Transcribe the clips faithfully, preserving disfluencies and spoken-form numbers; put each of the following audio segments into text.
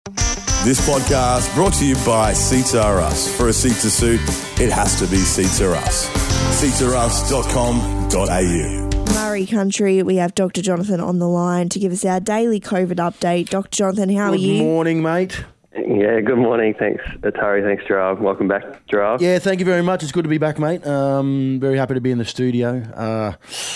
This podcast brought to you by Seats R Us. For a seat to suit, it has to be Seats R Us. seats r us dot com dot a u. Murray Country, we have Doctor Jonathan on the line to give us our daily COVID update. Doctor Jonathan, how Good are you? Good morning, mate. Yeah, good morning. Thanks, Atari. Thanks, Gerard. Welcome back, Gerard. Yeah, thank you very much. It's good to be back, mate. Um, very happy to be in the studio uh,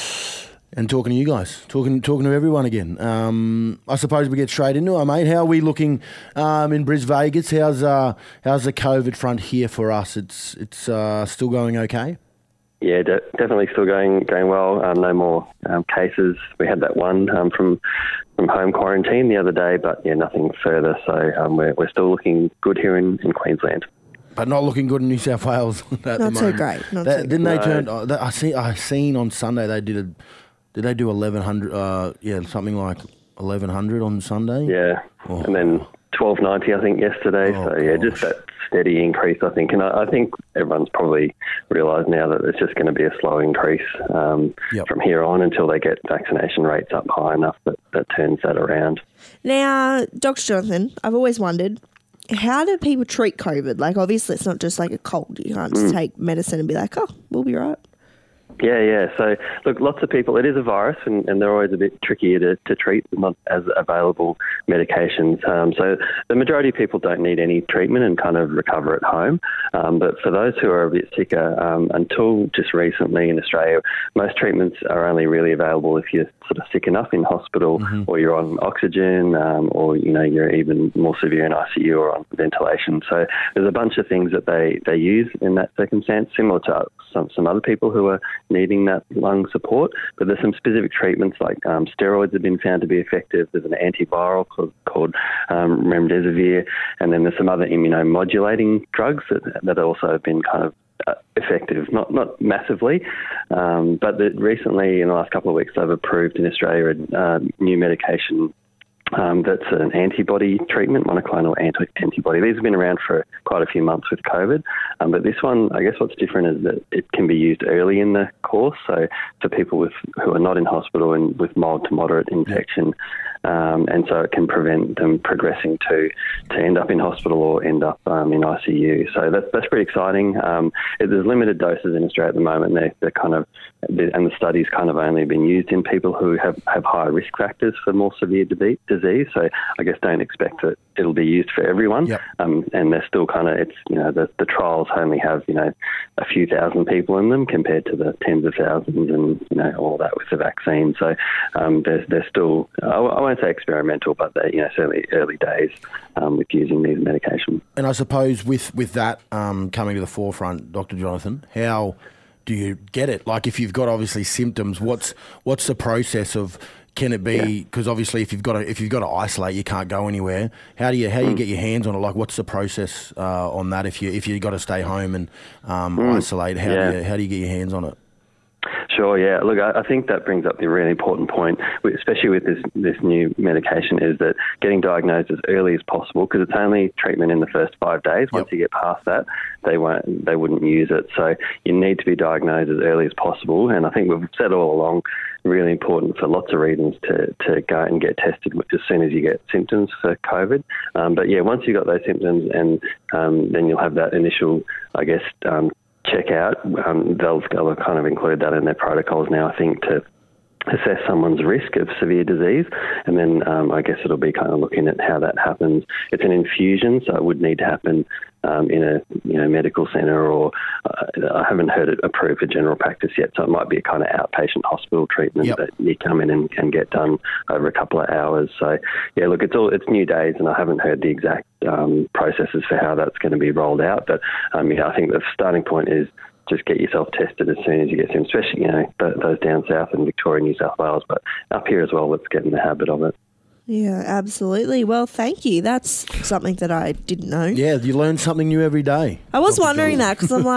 and talking to you guys, talking talking to everyone again. Um, I suppose we get straight into it, mate. How are we looking um, in Bris Vegas? How's uh, how's the COVID front here for us? It's it's uh, still going okay? Yeah, de- definitely still going going well. Um, no more um, cases. We had that one um, from from home quarantine the other day, but yeah, nothing further. So um, we're we're still looking good here in, in Queensland. But not looking good in New South Wales at the Not moment. so great. Not That, so didn't great. they turn? Uh, that- I see. I seen on Sunday they did a. Did they do eleven hundred? Uh, yeah, something like eleven hundred on Sunday. Yeah, Oh. and then twelve ninety, I think, yesterday. Oh, so yeah, gosh. just that steady increase, I think. And I, I think everyone's probably realised now that it's just going to be a slow increase um, Yep. from here on until they get vaccination rates up high enough that that turns that around. Now, Doctor Jonathan, I've always wondered, how do people treat COVID? Like, obviously, it's not just like a cold. You can't just take medicine and be like, oh, we'll be right. Yeah, yeah. So, look, lots of people, it is a virus and, and they're always a bit trickier to, to treat, not as available medications. Um, so the majority of people don't need any treatment and kind of recover at home. Um, but for those who are a bit sicker, um, until just recently in Australia, most treatments are only really available if you're sort of sick enough in hospital Mm-hmm. or you're on oxygen um, or, you know, you're even more severe in I C U or on ventilation. So there's a bunch of things that they, they use in that circumstance, similar to some, some other people who are needing that lung support. But there's some specific treatments like um, steroids have been found to be effective. There's an antiviral called, called um, remdesivir, and then there's some other immunomodulating drugs that, that also have been kind of uh, effective, not not massively, um, but the, recently in the last couple of weeks they've approved in Australia a uh, new medication Um, that's an antibody treatment, monoclonal anti- antibody. These have been around for quite a few months with COVID, um, but this one, I guess what's different is that it can be used early in the course, so for people with who are not in hospital and with mild to moderate infection, um, and so it can prevent them progressing to, to end up in hospital or end up um, in I C U. So that's, that's pretty exciting. Um, it, there's limited doses in Australia at the moment. They're, they're kind of, and the study's kind of only been used in people who have, have higher risk factors for more severe disease. disease. So I guess don't expect that it'll be used for everyone. Yep. Um, and they're still kind of, it's, you know, the, the trials only have, you know, a few thousand people in them compared to the tens of thousands and, you know, all that with the vaccine. So um, they're, they're still, I, I won't say experimental, but they're, you know, certainly early days um, with using these medications. And I suppose with with that um, coming to the forefront, Doctor Jonathan, how do you get it? Like, if you've got obviously symptoms, what's what's the process of? Can it be, because obviously if you've got to, if you've got to isolate, you can't go anywhere. How do you how do you get your hands on it? Like, what's the process uh, on that? If you if you got to stay home and um, Mm. isolate, how Yeah. do you how do you get your hands on it? Sure, yeah. Look, I, I think that brings up the really important point, especially with this this new medication, is that getting diagnosed as early as possible, because it's only treatment in the first five days. Once Yep. you get past that, they won't, they wouldn't use it. So you need to be diagnosed as early as possible. And I think we've said all along, really important for lots of reasons to, to go and get tested as soon as you get symptoms for COVID. Um, but yeah, once you've got those symptoms, and um, then you'll have that initial, I guess, um, check out. Um, they'll, they'll kind of include that in their protocols now, I think, to assess someone's risk of severe disease. And then um, I guess it'll be kind of looking at how that happens. It's an infusion, so it would need to happen um, in a you know medical centre, or uh, I haven't heard it approved for general practice yet, so it might be a kind of outpatient hospital treatment Yep. that you come in and, and get done over a couple of hours. So yeah, look, it's all it's new days, and I haven't heard the exact um, processes for how that's going to be rolled out. But um, yeah, I think the starting point is just get yourself tested as soon as you get symptoms, especially, you know, those down south in Victoria, New South Wales, but up here as well, let's get in the habit of it. Yeah, absolutely. Well, thank you. That's something that I didn't know. Yeah, you learn something new every day. I was Doctor wondering Jonathan. that because I'm like,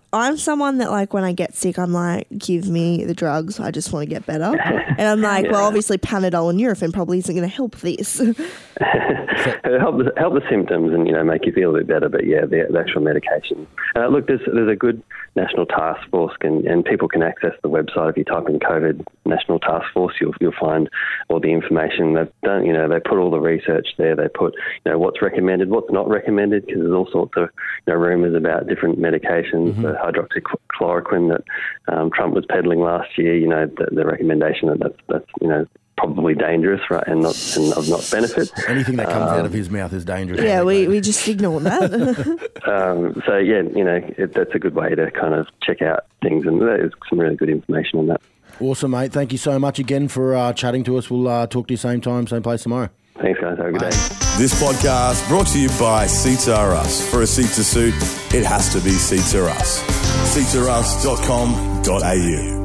I'm someone that, like, when I get sick, I'm like, give me the drugs. I just want to get better. And I'm like, yeah. well, obviously Panadol and Nurofen probably isn't going to help this. help the help the symptoms and, you know, make you feel a bit better. But yeah, the, the actual medication. Uh, look, there's there's a good national task force, can, and people can access the website. If you type in COVID National Task Force, you'll you'll find all the information. They've done, you know, they put all the research there. They put, you know, what's recommended, what's not recommended, because there's all sorts of, you know, rumours about different medications. Mm-hmm. The hydroxychloroquine that um, Trump was peddling last year, you know, the, the recommendation that that's, that's, you know, probably dangerous, right, and not and of not benefit. Anything that comes um, out of his mouth is dangerous. Yeah, we, we just ignore that. um, so, yeah, you know, it, that's a good way to kind of check out things, and there's some really good information on that. Awesome, mate. Thank you so much again for uh, chatting to us. We'll uh, talk to you same time, same place tomorrow. Thanks, guys. Have a good day. This podcast brought to you by Seats R Us. For a seat to suit, it has to be Seats R Us. seats r us dot com dot a u